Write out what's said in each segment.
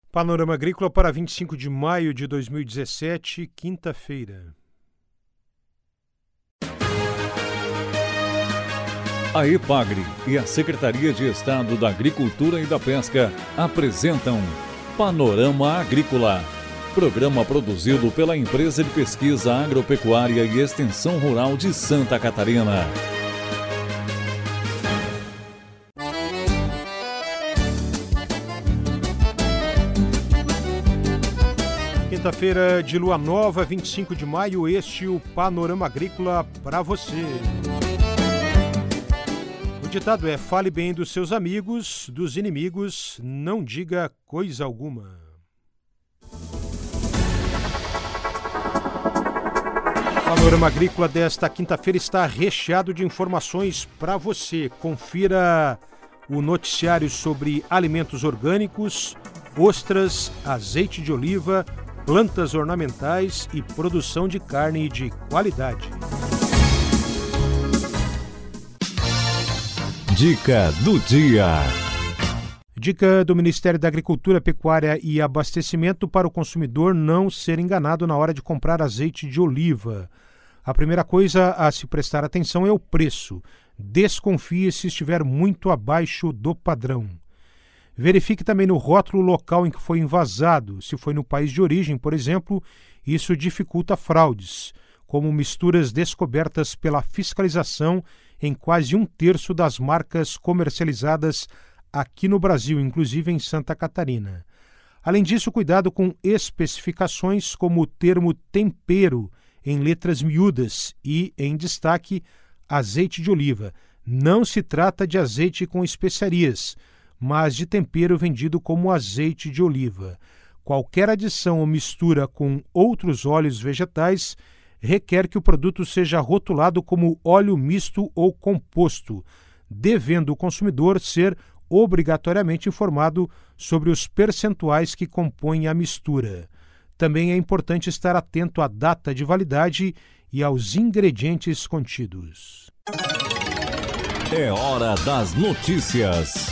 Panorama Agrícola para 25 de maio de 2017, quinta-feira. A EPAGRE e a Secretaria de Estado da Agricultura e da Pesca apresentam Panorama Agrícola, programa produzido pela Empresa de Pesquisa Agropecuária e Extensão Rural de Santa Catarina. Quinta-feira de lua nova, 25 de maio, este é o Panorama Agrícola para você. O ditado é: fale bem dos seus amigos, dos inimigos, não diga coisa alguma. O Panorama Agrícola desta quinta-feira está recheado de informações para você. Confira o noticiário sobre alimentos orgânicos, ostras, azeite de oliva, plantas ornamentais e produção de carne de qualidade. Dica do dia. Dica do Ministério da Agricultura, Pecuária e Abastecimento para o consumidor não ser enganado na hora de comprar azeite de oliva. A primeira coisa a se prestar atenção é o preço. Desconfie se estiver muito abaixo do padrão. Verifique também no rótulo o local em que foi envasado. Se foi no país de origem, por exemplo, isso dificulta fraudes, como misturas descobertas pela fiscalização em quase 1/3 das marcas comercializadas aqui no Brasil, inclusive em Santa Catarina. Além disso, cuidado com especificações como o termo tempero em letras miúdas e, em destaque, azeite de oliva. Não se trata de azeite com especiarias, mas de tempero vendido como azeite de oliva. Qualquer adição ou mistura com outros óleos vegetais requer que o produto seja rotulado como óleo misto ou composto, devendo o consumidor ser obrigatoriamente informado sobre os percentuais que compõem a mistura. Também é importante estar atento à data de validade e aos ingredientes contidos. É hora das notícias.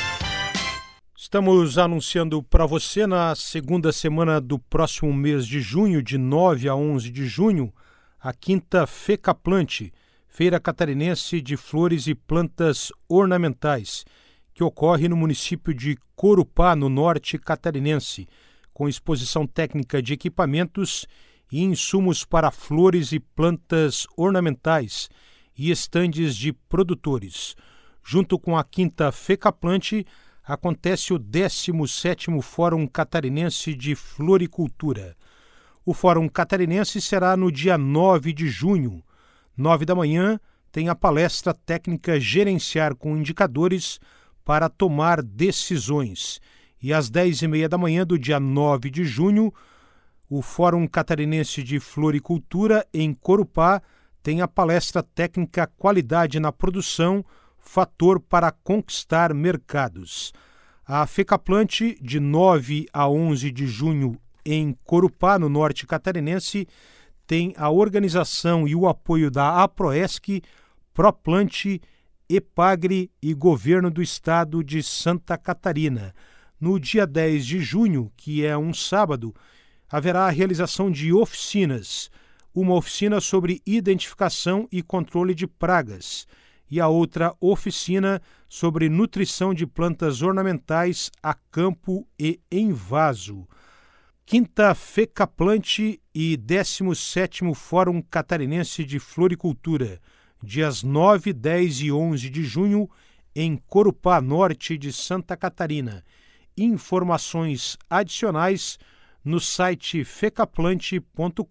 Estamos anunciando para você na segunda semana do próximo mês de junho, de 9 a 11 de junho, a quinta FECAPLANT, Feira Catarinense de Flores e Plantas Ornamentais, que ocorre no município de Corupá, no norte catarinense, com exposição técnica de equipamentos e insumos para flores e plantas ornamentais e estandes de produtores. Junto com a quinta FECAPLANT, acontece o 17º Fórum Catarinense de Floricultura. O Fórum Catarinense será no dia 9 de junho. 9 da manhã, tem a palestra técnica Gerenciar com Indicadores para Tomar Decisões. E às 10h30 da manhã do dia 9 de junho, o Fórum Catarinense de Floricultura, em Corupá, tem a palestra técnica Qualidade na Produção, Fator para Conquistar Mercados. A FECAPLANT, de 9 a 11 de junho, em Corupá, no norte catarinense, tem a organização e o apoio da APROESC, PROPLANT, EPAGRE e Governo do Estado de Santa Catarina. No dia 10 de junho, que é um sábado, haverá a realização de oficinas. Uma oficina sobre identificação e controle de pragas e a outra oficina sobre nutrição de plantas ornamentais a campo e em vaso. Quinta FECAPLANT e 17º Fórum Catarinense de Floricultura, dias 9, 10 e 11 de junho, em Corupá, norte de Santa Catarina. Informações adicionais no site fecaplant.com.br.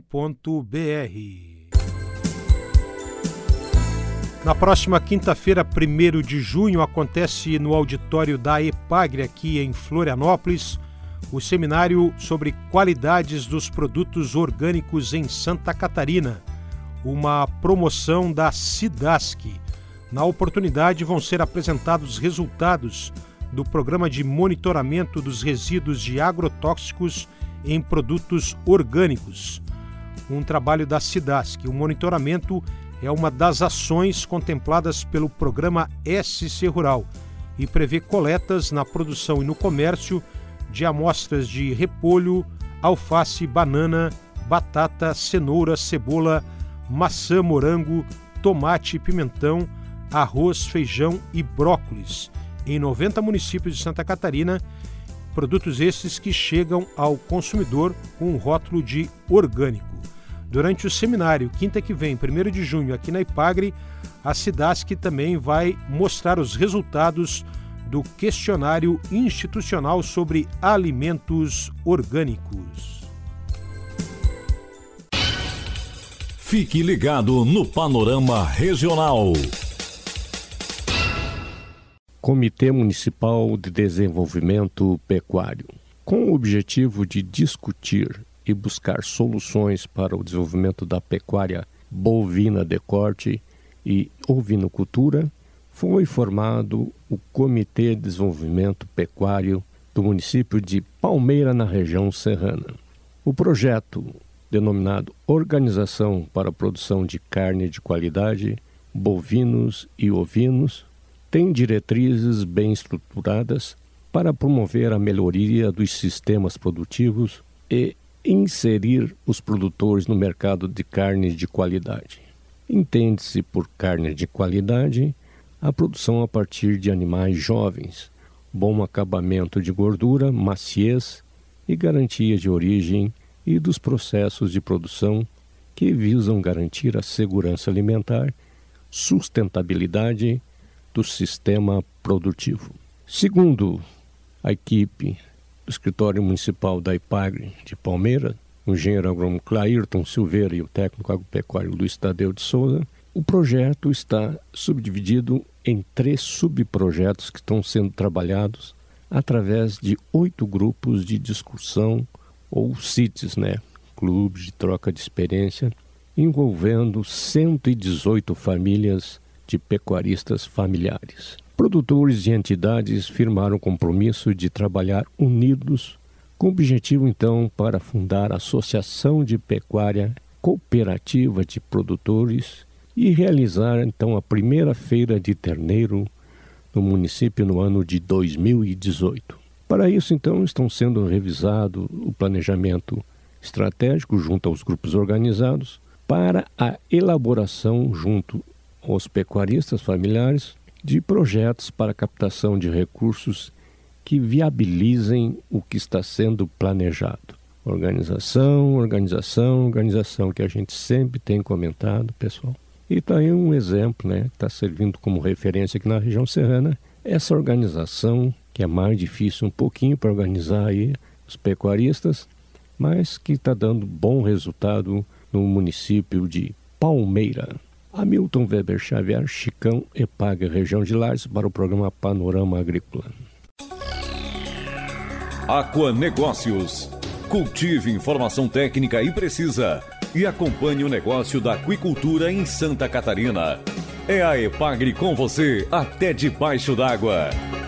Na próxima quinta-feira, 1º de junho, acontece no auditório da EPAGRE, aqui em Florianópolis, o seminário sobre qualidades dos produtos orgânicos em Santa Catarina, uma promoção da SIDASC. Na oportunidade, vão ser apresentados resultados do Programa de Monitoramento dos Resíduos de Agrotóxicos em Produtos Orgânicos, um trabalho da SIDASC. O monitoramento é uma das ações contempladas pelo programa SC Rural e prevê coletas na produção e no comércio de amostras de repolho, alface, banana, batata, cenoura, cebola, maçã, morango, tomate, pimentão, arroz, feijão e brócolis, em 90 municípios de Santa Catarina, produtos esses que chegam ao consumidor com um rótulo de orgânico. Durante o seminário, quinta que vem, 1º de junho, aqui na Ipagre, a SIDASC também vai mostrar os resultados do questionário institucional sobre alimentos orgânicos. Fique ligado no Panorama Regional. Comitê Municipal de Desenvolvimento Pecuário, com o objetivo de discutir e buscar soluções para o desenvolvimento da pecuária bovina de corte e ovinocultura, foi formado o Comitê de Desenvolvimento Pecuário do município de Palmeira, na região serrana. O projeto, denominado Organização para a Produção de Carne de Qualidade, Bovinos e Ovinos, tem diretrizes bem estruturadas para promover a melhoria dos sistemas produtivos e inserir os produtores no mercado de carne de qualidade. Entende-se por carne de qualidade a produção a partir de animais jovens, bom acabamento de gordura, maciez e garantia de origem e dos processos de produção que visam garantir a segurança alimentar, sustentabilidade do sistema produtivo. Segundo a equipe do Escritório Municipal da Ipagre de Palmeira, o engenheiro agrônomo Clairton Silveira e o técnico agropecuário Luiz Tadeu de Souza, o projeto está subdividido em 3 subprojetos que estão sendo trabalhados através de 8 grupos de discussão ou CITES, clubes de troca de experiência, envolvendo 118 famílias de pecuaristas familiares. Produtores e entidades firmaram o compromisso de trabalhar unidos, com o objetivo, então, para fundar a Associação de Pecuária Cooperativa de Produtores e realizar, então, a primeira feira de terneiro no município no ano de 2018. Para isso, então, estão sendo revisado o planejamento estratégico junto aos grupos organizados para a elaboração junto aos pecuaristas familiares de projetos para captação de recursos que viabilizem o que está sendo planejado. Organização, que a gente sempre tem comentado, pessoal. E está aí um exemplo, está servindo como referência aqui na região serrana, essa organização que é mais difícil um pouquinho para organizar aí os pecuaristas, mas que está dando bom resultado no município de Palmeira. Hamilton Weber Xavier, Chicão, Ipagre, região de Lages, para o programa Panorama Agrícola. Aquanegócios. Cultive informação técnica e precisa e acompanhe o negócio da aquicultura em Santa Catarina. É a Ipagre com você até debaixo d'água.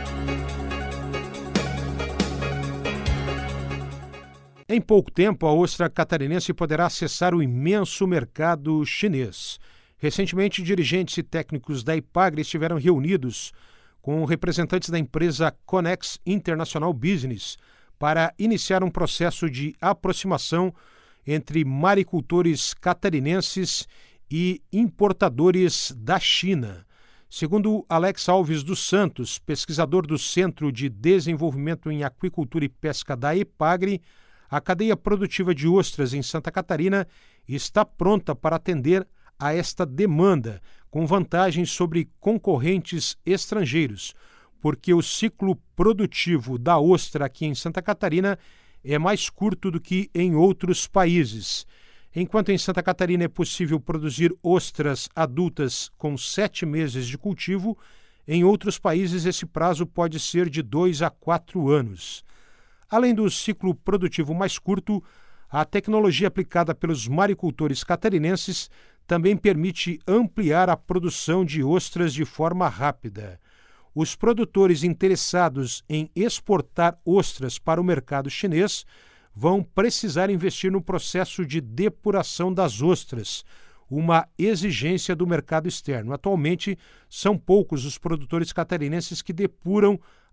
Em pouco tempo, a ostra catarinense poderá acessar o imenso mercado chinês. Recentemente, dirigentes e técnicos da Ipagre estiveram reunidos com representantes da empresa Conex International Business para iniciar um processo de aproximação entre maricultores catarinenses e importadores da China. Segundo Alex Alves dos Santos, pesquisador do Centro de Desenvolvimento em Aquicultura e Pesca da Ipagre, a cadeia produtiva de ostras em Santa Catarina está pronta para atender a esta demanda, com vantagens sobre concorrentes estrangeiros, porque o ciclo produtivo da ostra aqui em Santa Catarina é mais curto do que em outros países. Enquanto em Santa Catarina é possível produzir ostras adultas com 7 meses de cultivo, em outros países esse prazo pode ser de 2 a 4 anos. Além do ciclo produtivo mais curto, a tecnologia aplicada pelos maricultores catarinenses também permite ampliar a produção de ostras de forma rápida. Os produtores interessados em exportar ostras para o mercado chinês vão precisar investir no processo de depuração das ostras, uma exigência do mercado externo. Atualmente, são poucos os produtores catarinenses que depuram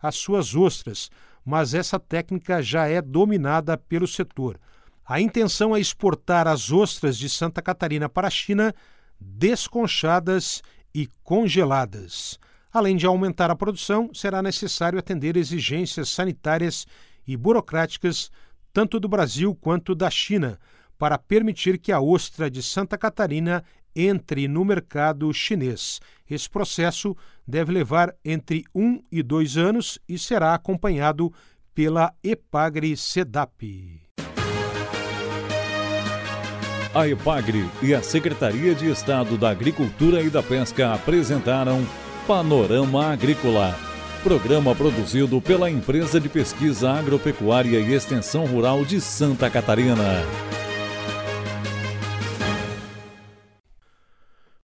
as suas ostras, mas essa técnica já é dominada pelo setor. A intenção é exportar as ostras de Santa Catarina para a China desconchadas e congeladas. Além de aumentar a produção, será necessário atender exigências sanitárias e burocráticas tanto do Brasil quanto da China, para permitir que a ostra de Santa Catarina entre no mercado chinês. Esse processo deve levar entre 1 e 2 anos e será acompanhado pela Epagri-Sedap. A Epagri e a Secretaria de Estado da Agricultura e da Pesca apresentaram Panorama Agrícola, programa produzido pela Empresa de Pesquisa Agropecuária e Extensão Rural de Santa Catarina.